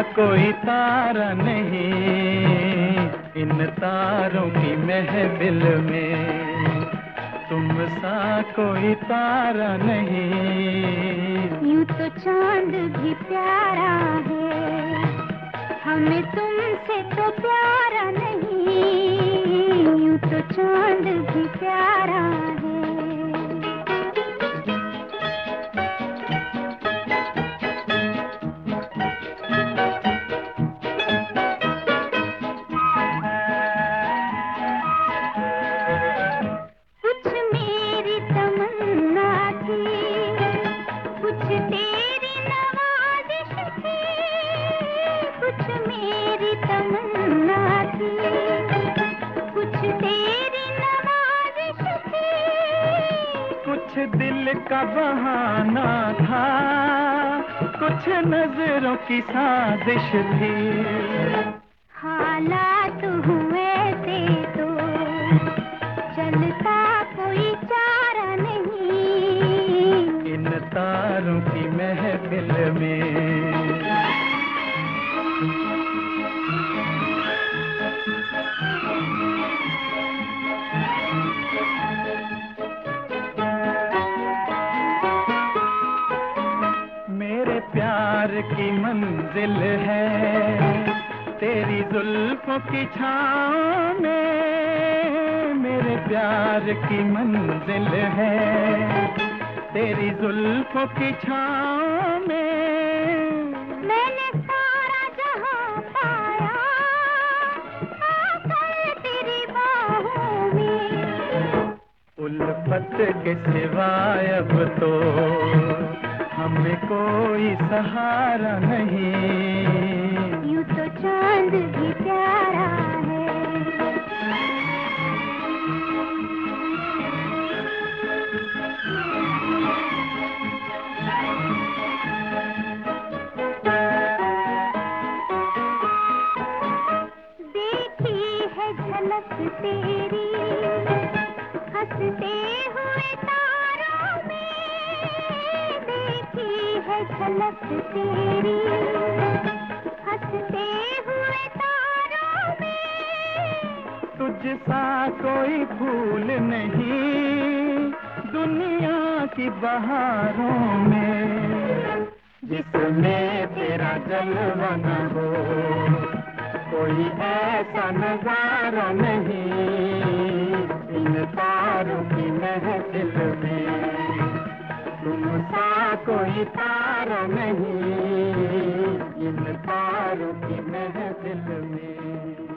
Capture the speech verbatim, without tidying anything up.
कोई तारा नहीं इन तारों की महफिल में, तुम सा कोई तारा नहीं। यूं तो चांद भी प्यारा है, हमें तुमसे तो प्यारा नहीं। यूं तो चांद भी प्यारा है। कुछ दिल का बहाना था, कुछ नजरों की साजिश थी। हालात हुए थे तो चलता कोई चारा नहीं इन तारों की महफिल में। मेरे प्यार की मंजिल है तेरी जुल्फों की छाँव में। मेरे प्यार की मंजिल है तेरी जुल्फों की छाँव में। मैंने सारा जहां पाया आकर तेरी बाहों में। उल्फत के सिवाय अब तो हमें कोई सहारा नहीं। यूं तो चांद भी प्यारा है। देखी है झलक तेरी हंसते हुए तारों में। देखी है झलक तेरी हंसते हुए तारों में। तुझ सा कोई फूल नहीं दुनिया की बहारों में, जिसमें तेरा जलवा न हो। कोई ऐसा नजारा नहीं इन तारों की महफिल में, तुम सा कोई तारा नहीं इन तारों की महफिल में।